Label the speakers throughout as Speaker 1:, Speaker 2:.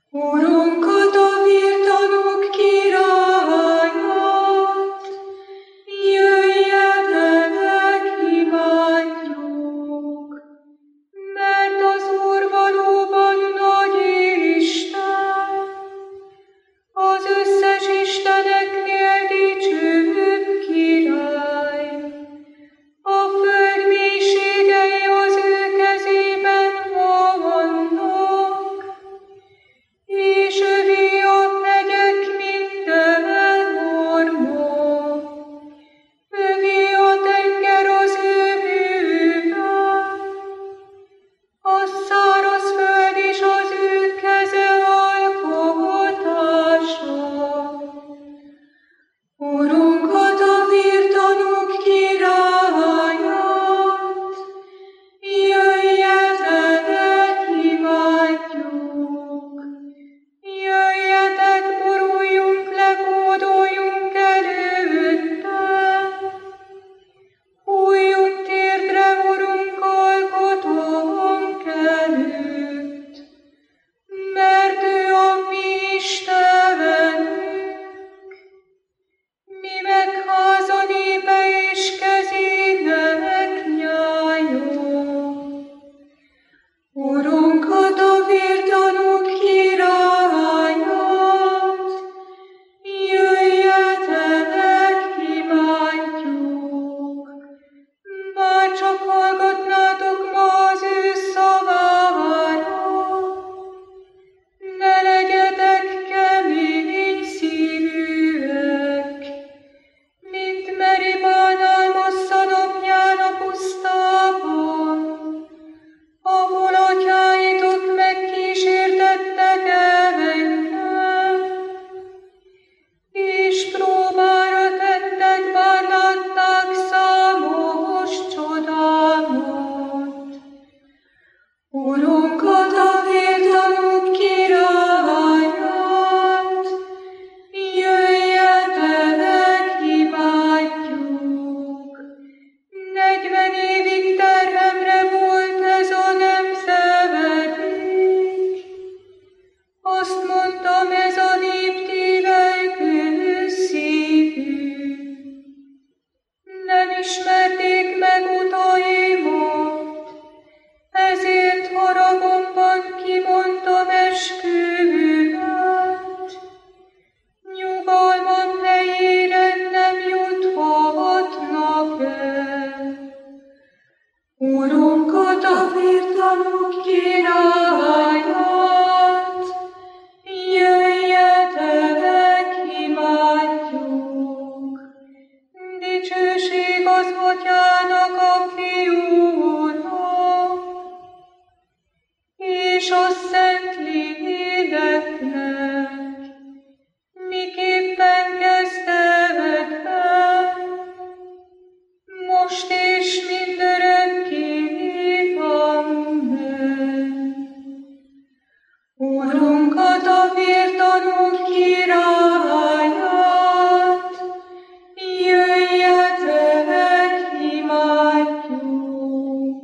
Speaker 1: Urunkat, a vértanúk királyát, jöjjetek, imádjuk, mert az Úr valóban nagy Isten, az összes isteneknél dicsőbb király. A föld mélységei az ő kezében vannak, és övé a hegyek minden orma. Övé a tenger az ő bűve, a száraz föld és az ő keze alkotása. Urunkat, a vértanúk királyát, jöjjetek, imádjuk. Jöjjetek, boruljunk le, hódoljunk előtte. Hújjunk térdre, Urunk, alkotónk előtt, mert ő a mi Istenünk, mi meg háza népe és kezének nyája. Urunkat, a vértanúk királyát, jöjjetek, imádjuk. Bár csak hallgatnátok ma az ő szavára, ne legyetek kemény szívűek, mint Meribánál Masszad apján a pusztában, ahol atyáitok megkísértettek engem, és próbára tettek, bár látták számos csodámat. Urunkat, a vértanúk királyát, jöjjetek, imádjuk. 40 évig terhemre volt ez a nemzedék. Azt mondtam, ez a nép tévelykő szívű. Nem ismerték meg utaimat, ezért haragomban kimondtam esküvőmet. Nyugalmam helyére nem juthatnak el. Urunkat, a vértanúk királyát, jöjjetek, imádjuk. Dicsőség az Atyának, a Fiúnak, és a Szent Léleknek, miképpen kezdetben, most és mindörökké. Amen. Urunkat, a vértanúk királyát, jöjjetek, imádjuk.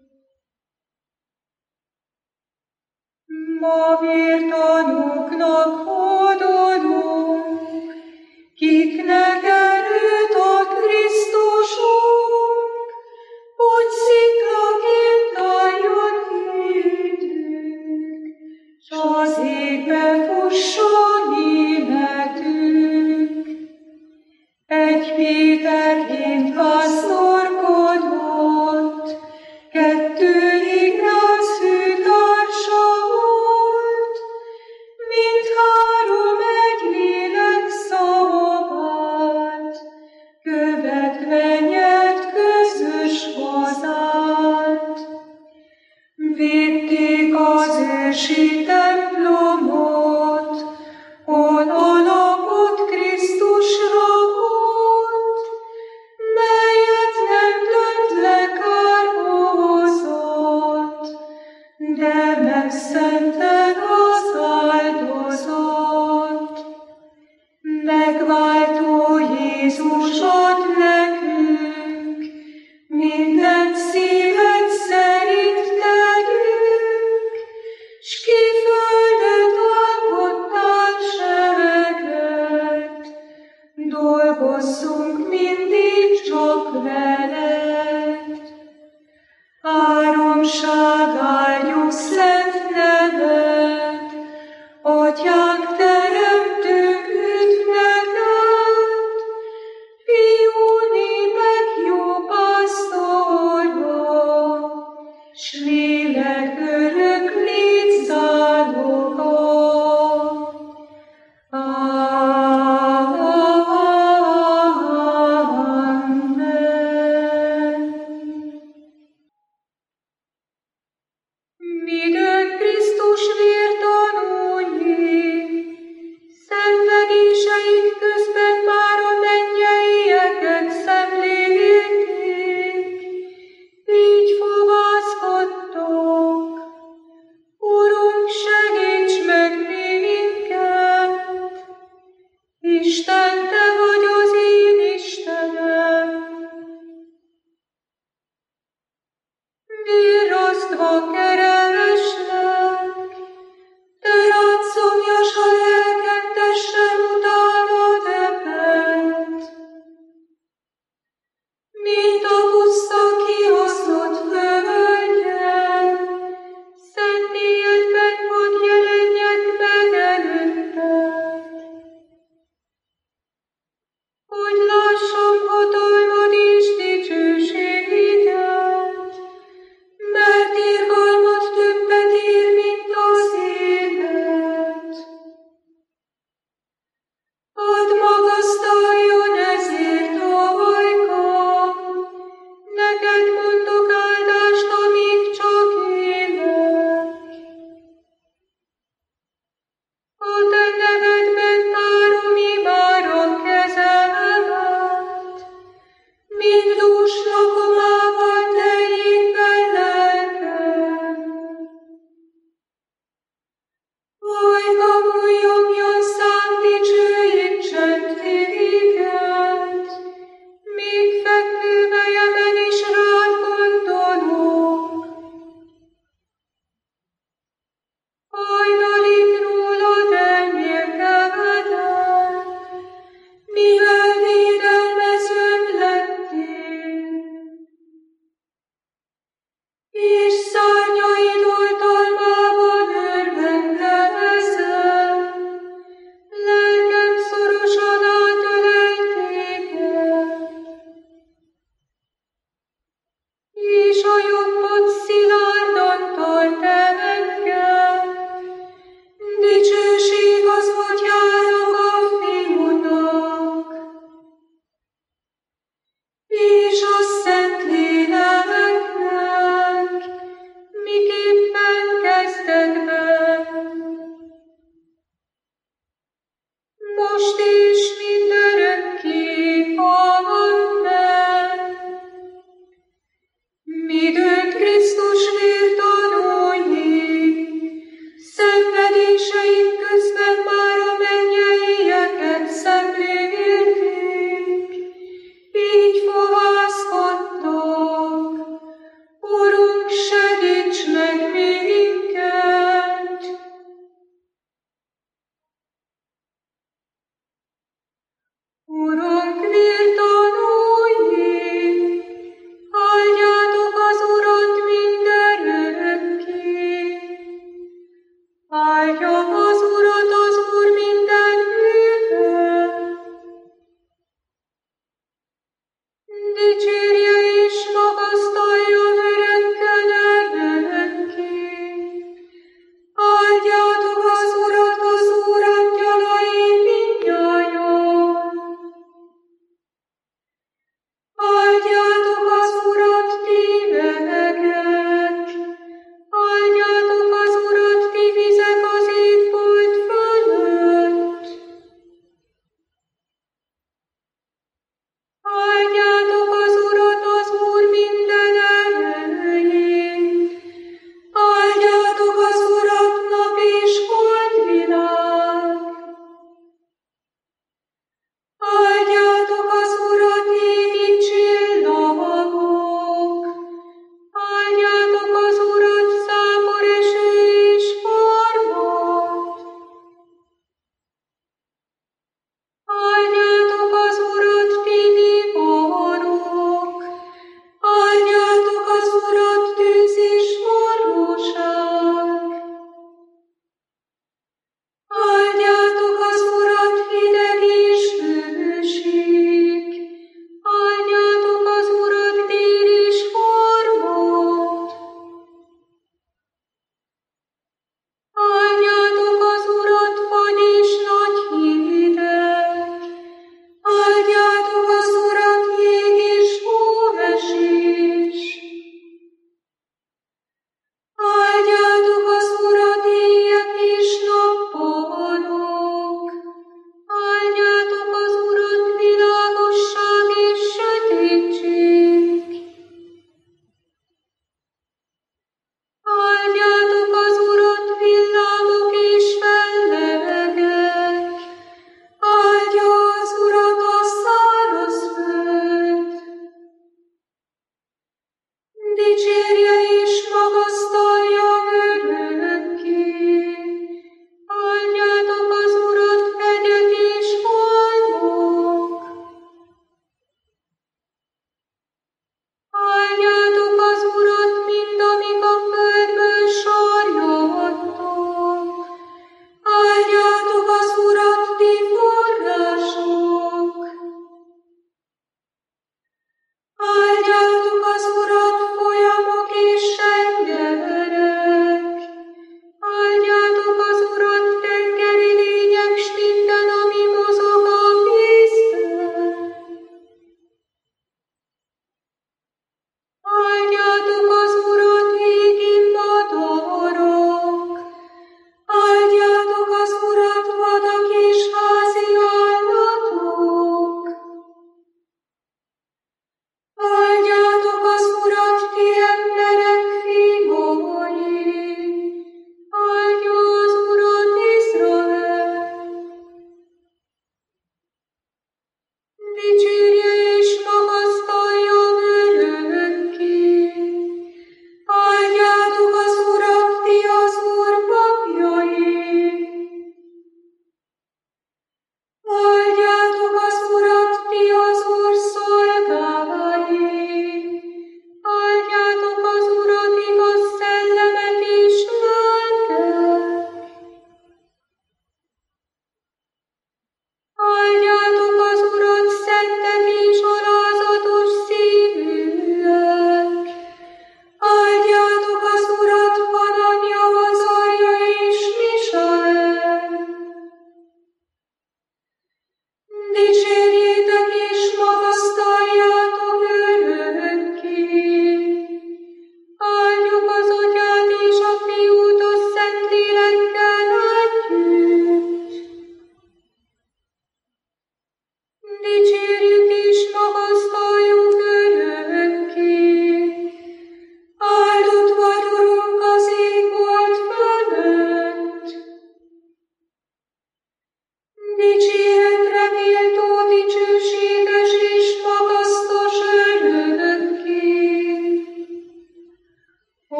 Speaker 1: Ma vértanúknak hódolunk, kiknek erőt ad Krisztusunk, hogy sziklaként álljon hitünk, s az égbe fusson életünk. Egy Péterként pásztorkodott, 2 Ignác főtársa volt, mindhárom egy lélek szavát, követve nyert közös hazát. Védték az ősi templomot,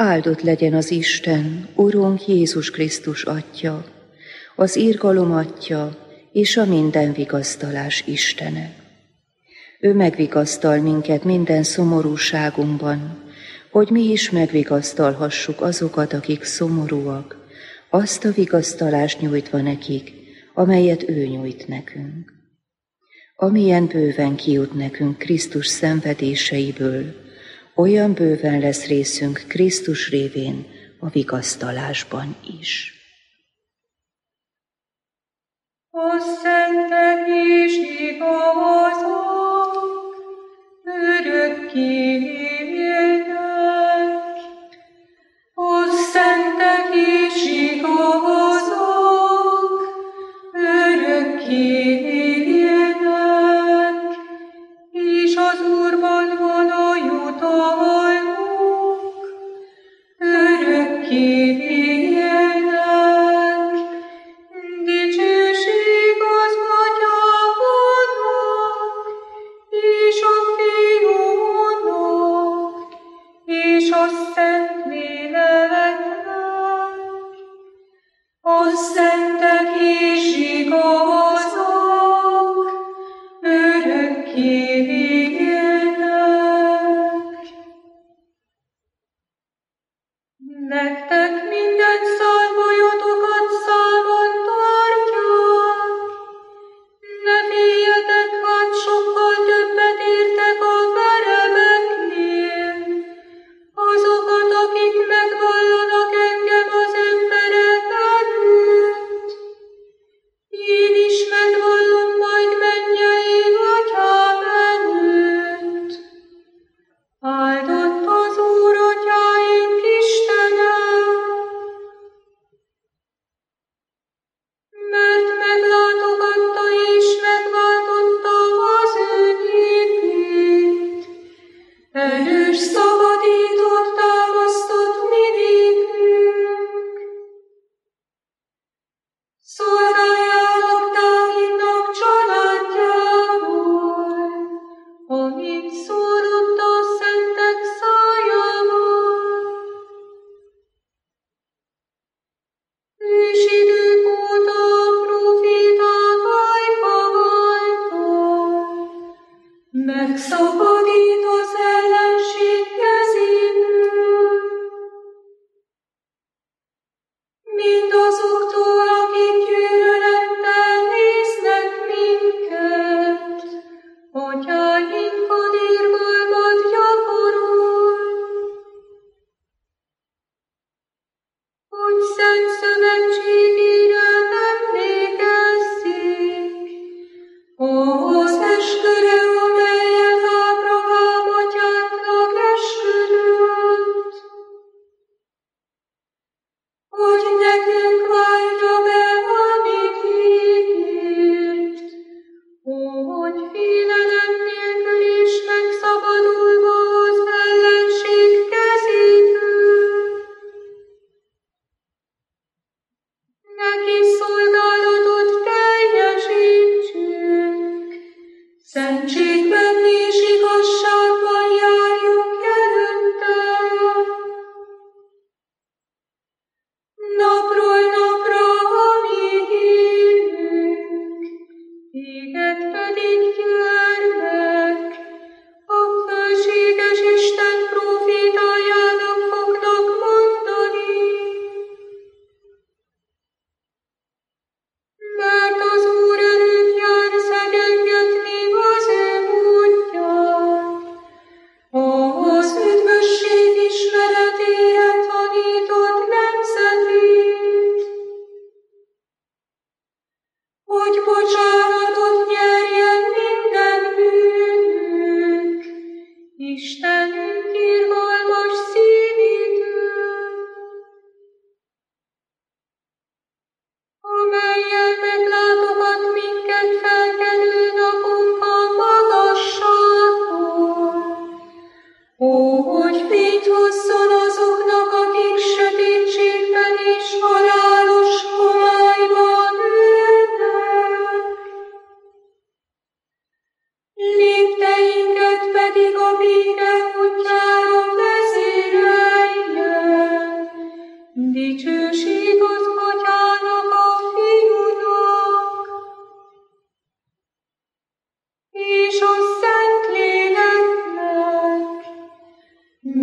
Speaker 2: Áldott legyen az Isten, Urunk Jézus Krisztus Atya, az irgalom Atya és a minden vigasztalás Istene. Ő megvigasztal minket minden szomorúságunkban, hogy mi is megvigasztalhassuk azokat, akik szomorúak, azt a vigasztalást nyújtva nekik, amelyet ő nyújt nekünk. Amilyen bőven kijut nekünk Krisztus szenvedéseiből, olyan bőven lesz részünk Krisztus révén a vigasztalásban is.
Speaker 1: A szentek is igazak, örökké élnek. A szentek is igazak, örökké élnek, és az Úrban való jutalmuk örökké élnek. Dicsőség az Atyának, és a Fiúnak, és a Szentléleknek. A szentek is igazak,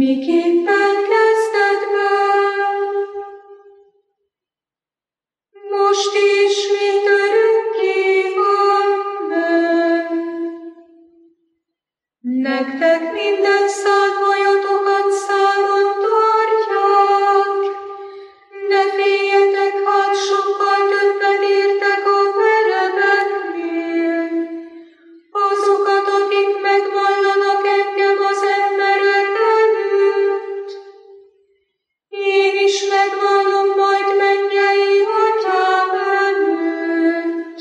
Speaker 1: miképpen kezdetben, most is mindörökké. Amen. Nektek minden szálvajotokat számon tartják, ne féljetek, hát sokkal többet értek a verebeknél. Azokat, akik megvallanak engem az emberek előtt, én is megvallom majd mennyei Atyám előtt.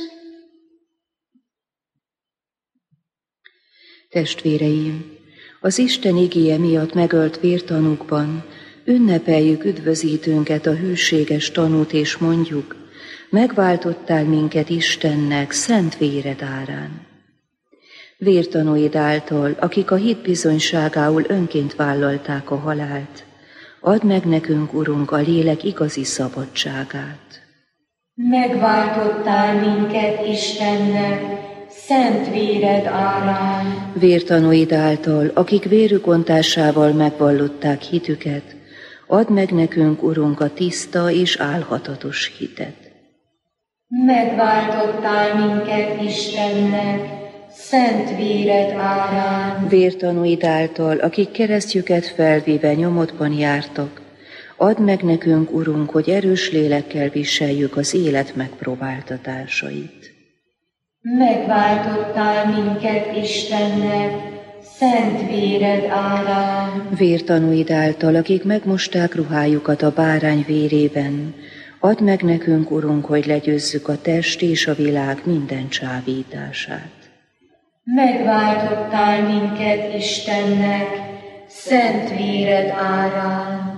Speaker 2: Testvéreim, az Isten igéje miatt megölt vértanúkban ünnepeljük üdvözítőnket, a hűséges tanút, és mondjuk: megváltottál minket Istennek szent véred árán. Vértanúid által, akik a hit bizonyságául önként vállalták a halált, add meg nekünk, Urunk, a lélek igazi szabadságát.
Speaker 3: Megváltottál minket Istennek szent véred árán.
Speaker 2: Vértanúid által, akik vérük ontásával megvallották hitüket, add meg nekünk, Urunk, a tiszta és álhatatos hitet.
Speaker 3: Megváltottál minket Istennek szent véred árán.
Speaker 2: Vértanúid által, akik keresztjüket felvéve nyomodban jártak, add meg nekünk, Urunk, hogy erős lélekkel viseljük az élet megpróbáltatásait.
Speaker 3: Megváltottál minket Istennek szent véred árán.
Speaker 2: Vértanúid által, akik megmosták ruhájukat a bárány vérében, add meg nekünk, Urunk, hogy legyőzzük a test és a világ minden csábítását.
Speaker 3: Megváltottál minket Istennek szent véred árán.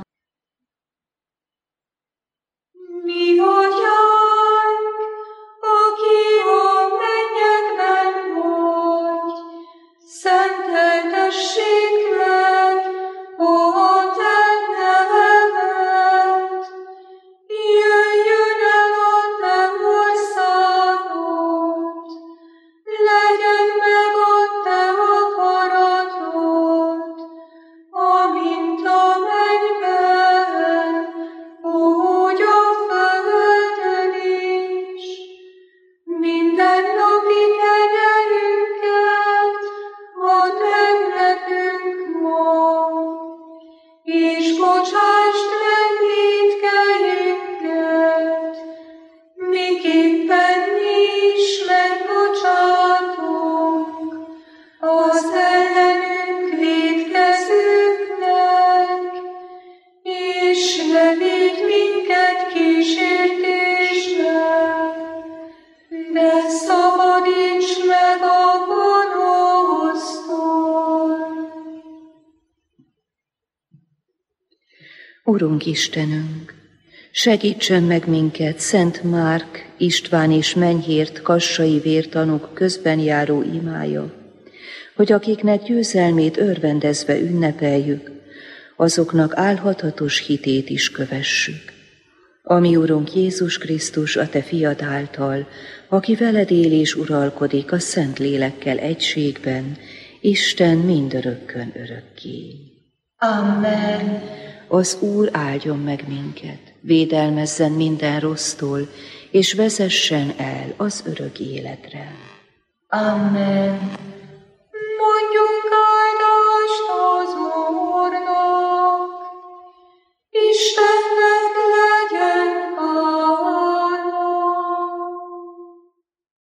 Speaker 1: Mi Atyánk, aki a mennyekben vagy, szenteltessék meg a te nevedet. Jöjjön el a te országod, legyen meg a te akaratod, amint a mennyben, úgy a földön is. Minden napi kenyerünket add meg nekünk ma, és bocsásd meg vétkeinket, miképpen mi is megbocsátunk az ellenünk vétkezőknek, és ne védj minket kísértésbe, de szabadíts meg a gonosztól.
Speaker 2: Urunk Istenünk, segítsen meg minket Szent Márk, István és Menyhért kassai vértanúk közben járó imája, hogy akiknek győzelmét örvendezve ünnepeljük, azoknak álhatatos hitét is kövessük. Ami Urunk Jézus Krisztus, a te fiad által, aki veled él és uralkodik a Szent Lélekkel egységben, Isten mindörökkön örökké.
Speaker 3: Amen.
Speaker 2: Az Úr áldjon meg minket, védelmezzen minden rossztól, és vezessen el az örök életre.
Speaker 3: Amen.